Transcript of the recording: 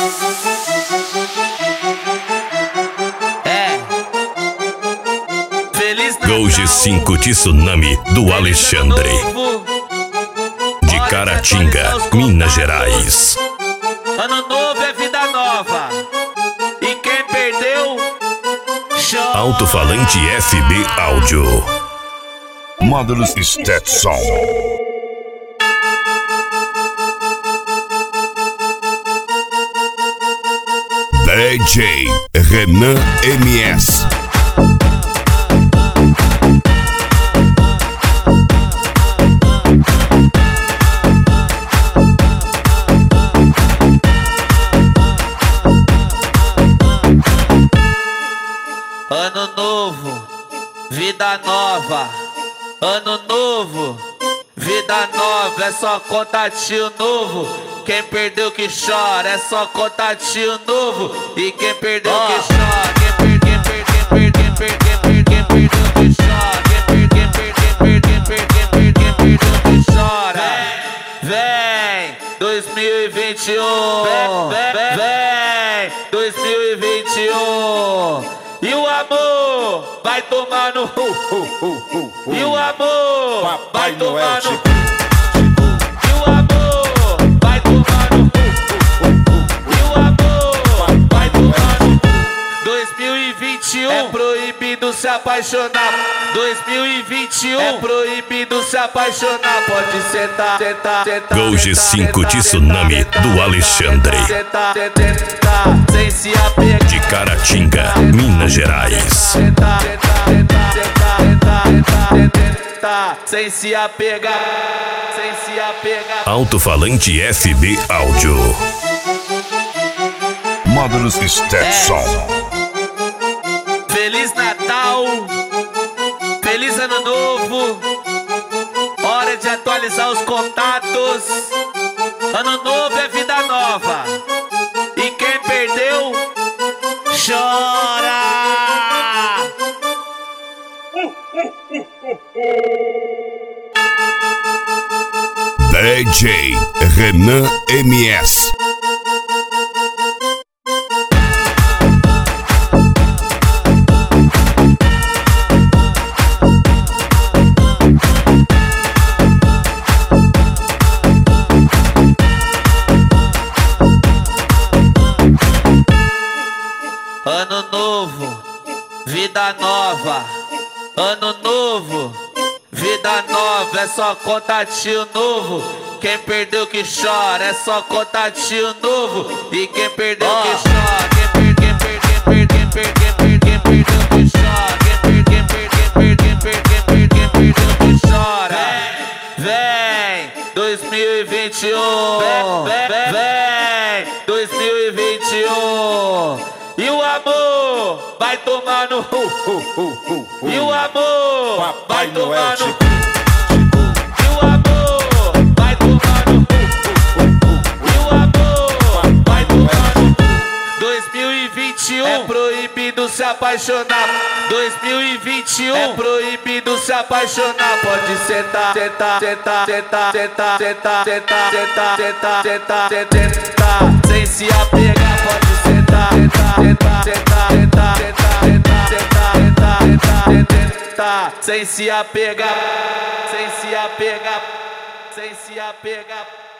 Gol G5 Tsunami do Alexandre, de Caratinga, Minas Gerais. Ano novo é vida nova, e quem perdeu, chora. Alto-falante FB Áudio. Módulos Stetson. DJ Renan MS. Ano novo, vida nova. Ano novo, vida nova. É só contatinho novo. Quem perdeu que chora. É só contatinho novo. E quem perdeu que chora. Quem perdeu que chora. Quem perdeu que chora. Vem 2021. Vem 2021. E o amor vai tomar no E o amor vai tomar no E o amor vai tomar no E o amor vai tomar no 2021 é proibido se apaixonar. 2021 é proibido se apaixonar. Pode sentar, sentar, sentar. Gol G5 Tsunami do Alexandre, sem se apegar. de Caratinga, Minas Gerais. Sem se apegar, sem se apegar. Alto-falante FB Áudio. Módulos Stetson. Feliz Natal, feliz Ano Novo. Hora de atualizar os contatos. Ano novo é vida nova. E quem perdeu, chora. DJ Renan MS. Ano novo, vida nova. Ano novo, vida nova. É só contatinho novo. Quem perdeu que chora. É só contatinho novo. E quem perdeu que chora. Quem perdeu que chora. Quem perdeu que chora. Vem 2021. Vem 2021. E o amor vai tomar no E o amor vai tomar no E o amor vai tomar no E o amor vai tomar no 2021 é proibido se apaixonar. 2021 é proibido se apaixonar. Pode sentar, sentar, sentar, sentar, sentar, sentar, sentar, sentar, sentar, sentar, sentar, sem se apegar. Pode sentar, sentar, sentar, sentar, sentar, sentar, sentar, sentar, sentar, sem se apegar, sem se apegar, sem se apegar.